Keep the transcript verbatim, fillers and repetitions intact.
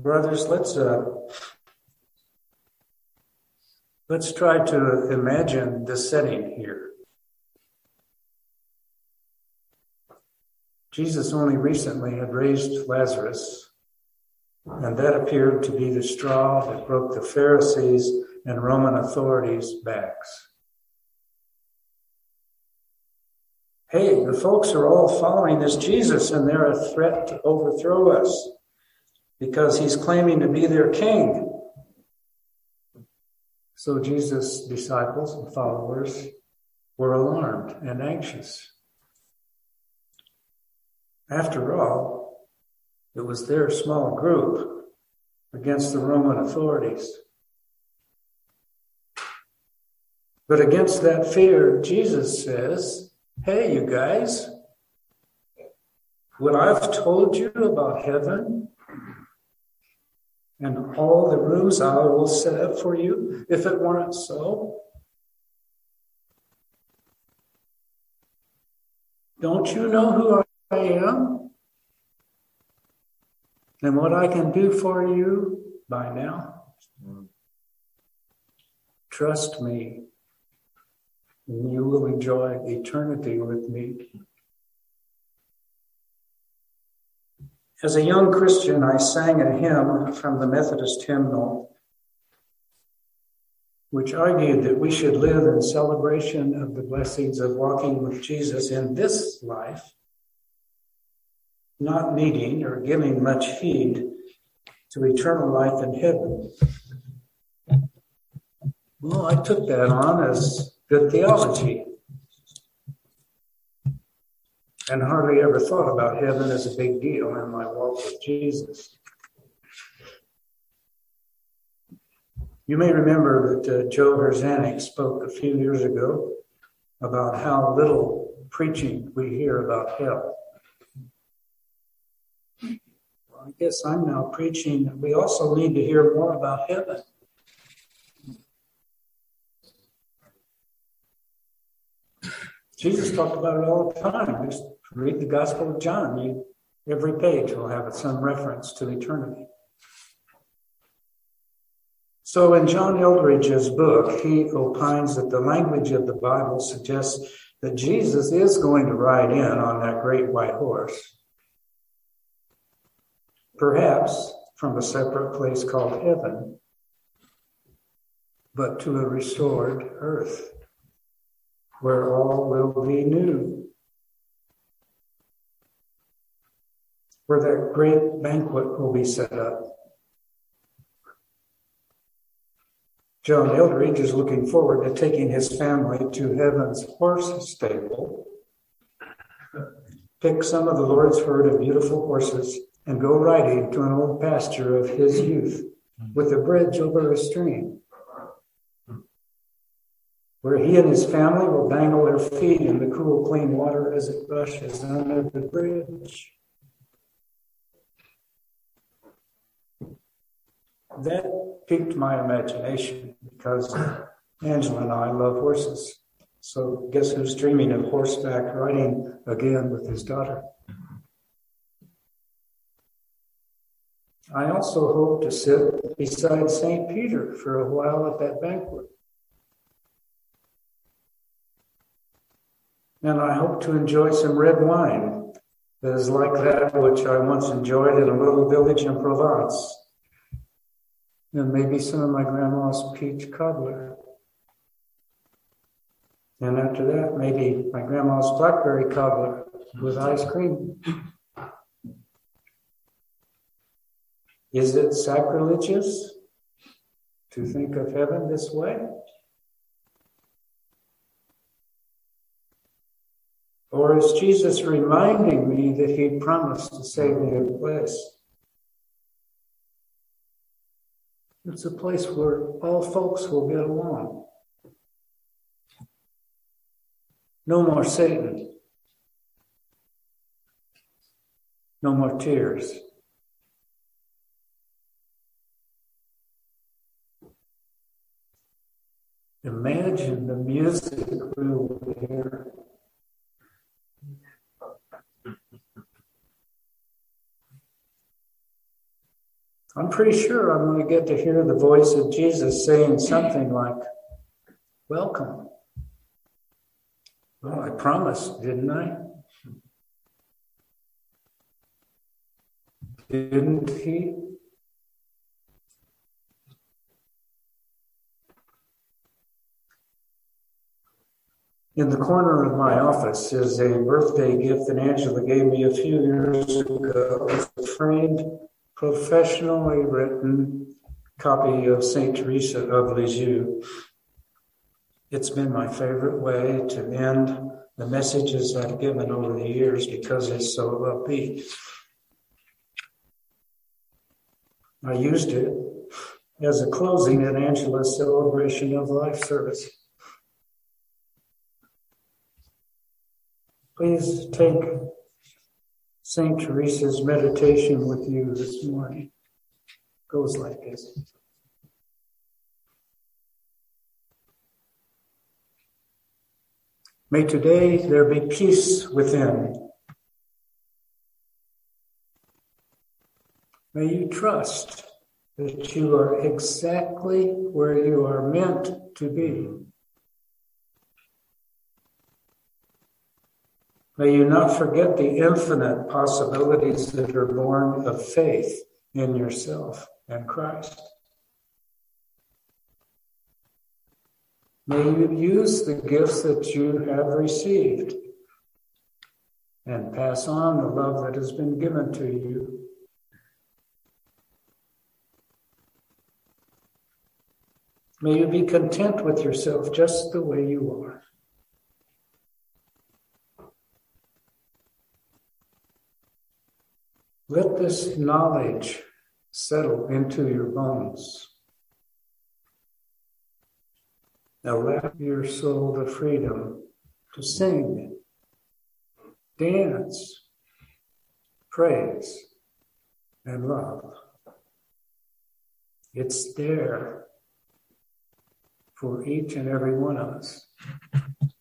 Brothers, let's uh, let's try to imagine the setting here. Jesus only recently had raised Lazarus, and that appeared to be the straw that broke the Pharisees and Roman authorities' backs. Hey, the folks are all following this Jesus, and they're a threat to overthrow us because he's claiming to be their king. So Jesus' disciples and followers were alarmed and anxious. After all, it was their small group against the Roman authorities. But against that fear, Jesus says, hey, you guys, what I've told you about heaven and all the rooms I will set up for you, if it weren't so, don't you know who I am and what I can do for you by now? Trust me, and you will enjoy eternity with me. As a young Christian, I sang a hymn from the Methodist hymnal, which argued that we should live in celebration of the blessings of walking with Jesus in this life, not needing or giving much heed to eternal life in heaven. Well, I took that on as good theology and hardly ever thought about heaven as a big deal in my walk with Jesus. You may remember that uh, Joe Herzanik spoke a few years ago about how little preaching we hear about hell. Well, I guess I'm now preaching that we also need to hear more about heaven. Jesus talked about it all the time. Just read the Gospel of John. You, every page will have some reference to eternity. So in John Eldridge's book, he opines that the language of the Bible suggests that Jesus is going to ride in on that great white horse, perhaps from a separate place called heaven, but to a restored earth, where all will be new, where that great banquet will be set up. John Eldridge is looking forward to taking his family to heaven's horse stable, pick some of the Lord's herd of beautiful horses, and go riding to an old pasture of his youth with a bridge over a stream, where he and his family will dangle their feet in the cool, clean water as it rushes under the bridge. That piqued my imagination because Angela and I love horses. So guess who's dreaming of horseback riding again with his daughter? I also hope to sit beside Saint Peter for a while at that banquet. And I hope to enjoy some red wine that is like that which I once enjoyed in a little village in Provence. And maybe some of my grandma's peach cobbler. And after that, maybe my grandma's blackberry cobbler with ice cream. Is it sacrilegious to think of heaven this way? Or is Jesus reminding me that he promised to save me a place? It's a place where all folks will get along. No more Satan. No more tears. Imagine the music we will hear. I'm pretty sure I'm going to get to hear the voice of Jesus saying something like, welcome. Well, I promised, didn't I? Didn't he? In the corner of my office is a birthday gift that Angela gave me a few years ago. It's a framed, professionally written copy of Saint Teresa of Lisieux. It's been my favorite way to end the messages I've given over the years because it's so upbeat. I used it as a closing at Angela's celebration of life service. Please take Saint Teresa's meditation with you this morning. It goes like this. May today there be peace within. May you trust that you are exactly where you are meant to be. May you not forget the infinite possibilities that are born of faith in yourself and Christ. May you use the gifts that you have received and pass on the love that has been given to you. May you be content with yourself just the way you are. Let this knowledge settle into your bones. Allow your soul the freedom to sing, dance, praise, and love. It's there for each and every one of us.